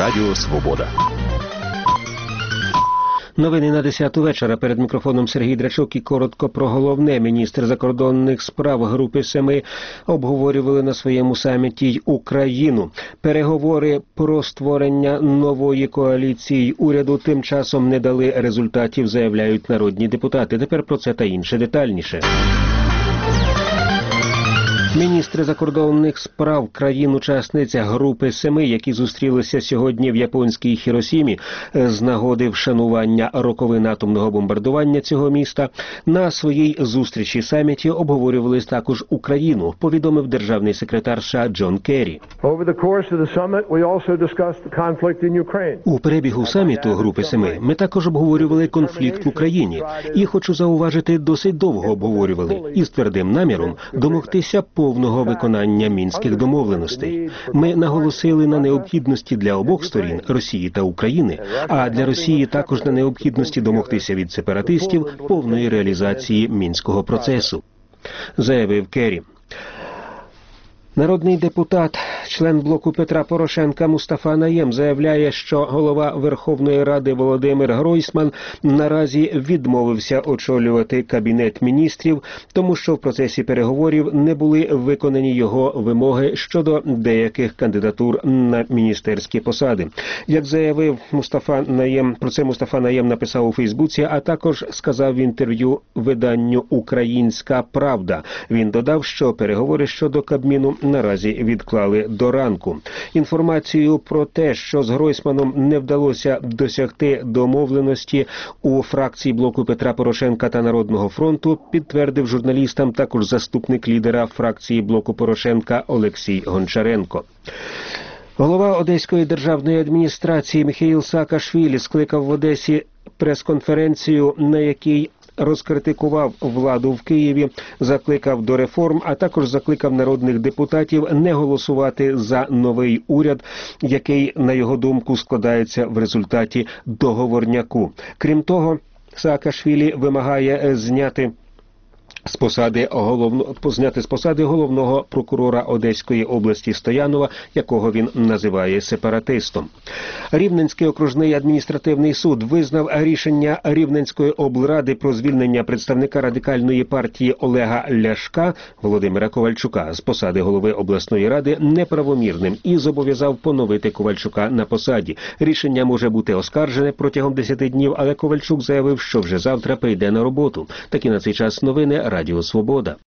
Радіо Свобода. Новини на 10-ту вечора. Перед мікрофоном Сергій Драчук і коротко про головне. Міністр закордонних справ Групи Семи обговорювали на своєму саміті й Україну. Переговори про створення нової коаліції уряду тим часом не дали результатів, заявляють народні депутати. Тепер про це та інше детальніше. Міністри закордонних справ країн-учасниць Групи Семи, які зустрілися сьогодні в японській Хіросімі з нагоди вшанування роковин атомного бомбардування цього міста, на своїй зустрічі-саміті обговорювали також Україну, повідомив державний секретар США Джон Керрі. У перебігу саміту Групи Семи ми також обговорювали конфлікт в Україні. І, хочу зауважити, досить довго обговорювали. Із твердим наміром домогтися повного виконання мінських домовленостей. Ми наголосили на необхідності для обох сторін, Росії та України, а для Росії також на необхідності домогтися від сепаратистів повної реалізації мінського процесу, заявив Керрі. Народний депутат, член блоку Петра Порошенка Мустафа Найєм заявляє, що голова Верховної Ради Володимир Гройсман наразі відмовився очолювати Кабінет міністрів, тому що в процесі переговорів не були виконані його вимоги щодо деяких кандидатур на міністерські посади. Як заявив Мустафа Найєм, про це Мустафа Найєм написав у Фейсбуці, а також сказав в інтерв'ю виданню «Українська правда». Він додав, що переговори щодо Кабміну наразі відклали до ранку. Інформацію про те, що з Гройсманом не вдалося досягти домовленості у фракції блоку Петра Порошенка та Народного фронту, підтвердив журналістам також заступник лідера фракції блоку Порошенка Олексій Гончаренко. Голова Одеської державної адміністрації Міхеїл Саакашвілі скликав в Одесі прес-конференцію, на якій розкритикував владу в Києві, закликав до реформ, а також закликав народних депутатів не голосувати за новий уряд, який, на його думку, складається в результаті договорняку. Крім того, Саакашвілі вимагає зняти з посади головного прокурора Одеської області Стоянова, якого він називає сепаратистом. Рівненський окружний адміністративний суд визнав рішення Рівненської облради про звільнення представника радикальної партії Олега Ляшка Володимира Ковальчука з посади голови обласної ради неправомірним і зобов'язав поновити Ковальчука на посаді. Рішення може бути оскаржене протягом 10 днів, але Ковальчук заявив, що вже завтра прийде на роботу. Такі на цей час новини Радіо Свобода.